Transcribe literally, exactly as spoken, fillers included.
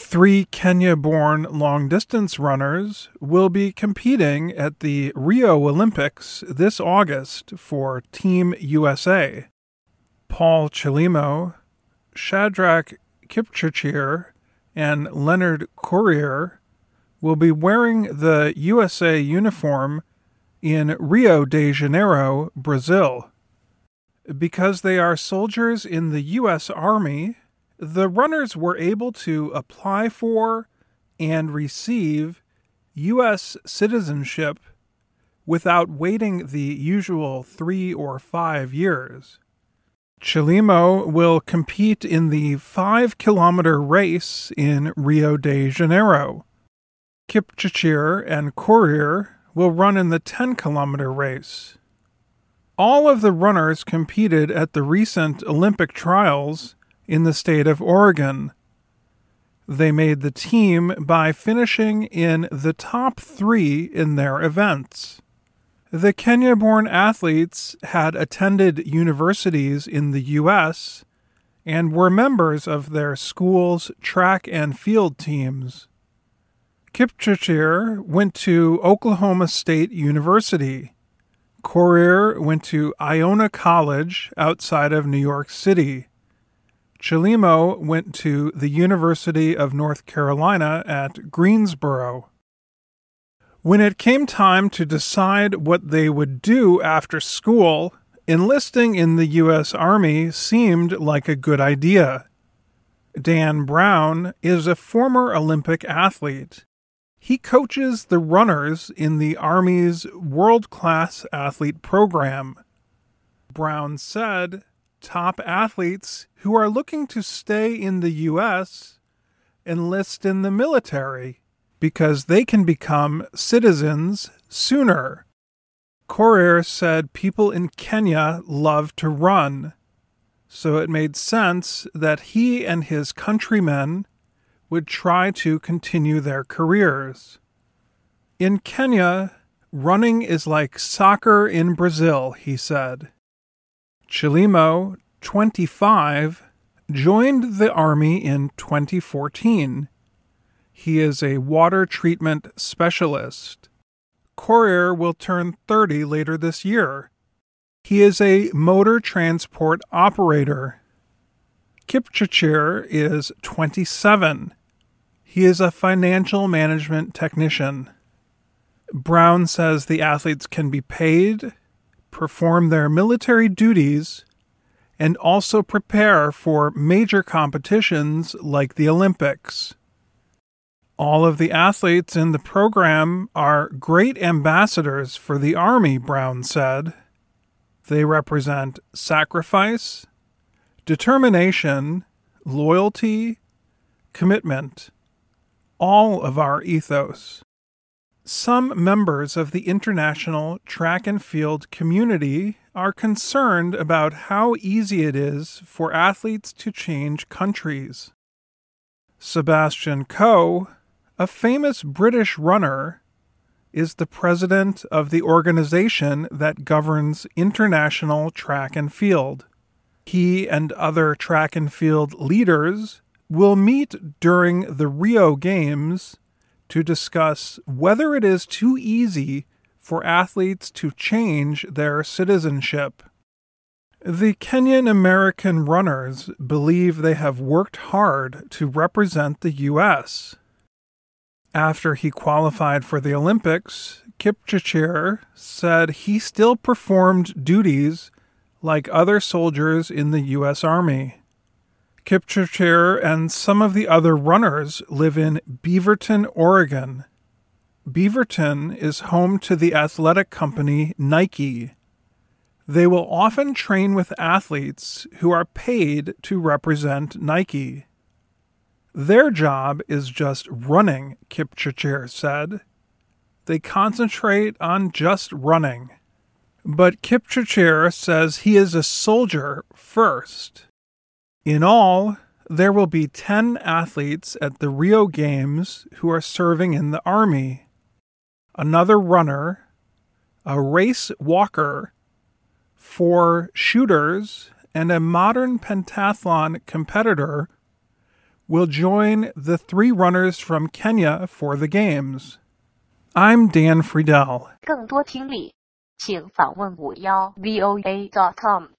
Three Kenya-born long-distance runners will be competing at the Rio Olympics this August for Team U S A. Paul Chelimo, Shadrach Kipchirchir, and Leonard Courier will be wearing the U S A uniform in Rio de Janeiro, Brazil. Because they are soldiers in the U S Army, the runners were able to apply for and receive U S citizenship without waiting the usual three or five years. Chelimo will compete in the five-kilometer race in Rio de Janeiro. Kipchirchir and Courier will run in the ten-kilometer race. All of the runners competed at the recent Olympic trials in the state of Oregon. They made the team by finishing in the top three in their events. The Kenya-born athletes had attended universities in the U S and were members of their school's track and field teams. Kipchirchir went to Oklahoma State University. Courier went to Iona College outside of New York City. Chelimo went to the University of North Carolina at Greensboro. When it came time to decide what they would do after school, enlisting in the U S Army seemed like a good idea. Dan Brown is a former Olympic athlete. He coaches the runners in the Army's World-Class Athlete Program. Brown said, "Top athletes who are looking to stay in the U S enlist in the military because they can become citizens sooner." Courier said people in Kenya love to run, so it made sense that he and his countrymen would try to continue their careers. In Kenya, running is like soccer in Brazil, he said. Chelimo, twenty-five, joined the Army in twenty fourteen. He is a water treatment specialist. Courier will turn thirty later this year. He is a motor transport operator. Kipchirchir is twenty-seven. He is a financial management technician. Brown says the athletes can be paid, perform their military duties, and also prepare for major competitions like the Olympics. All of the athletes in the program are great ambassadors for the Army, Brown said. They represent sacrifice, determination, loyalty, commitment, all of our ethos. Some members of the international track and field community are concerned about how easy it is for athletes to change countries. Sebastian Coe, a famous British runner, is the president of the organization that governs international track and field. He and other track and field leaders will meet during the Rio Games to discuss whether it is too easy for athletes to change their citizenship. The Kenyan American runners believe they have worked hard to represent the U S After he qualified for the Olympics, Kipchirchir said he still performed duties like other soldiers in the U S Army. Kipchirchir and some of the other runners live in Beaverton, Oregon. Beaverton is home to the athletic company Nike. They will often train with athletes who are paid to represent Nike. Their job is just running, Kipchirchir said. They concentrate on just running. But Kipchirchir says he is a soldier first. In all, there will be ten athletes at the Rio Games who are serving in the Army. Another runner, a race walker, four shooters, and a modern pentathlon competitor will join the three runners from Kenya for the games. I'm Dan Friedel. 更多听力，请访问五幺 V O A dot com。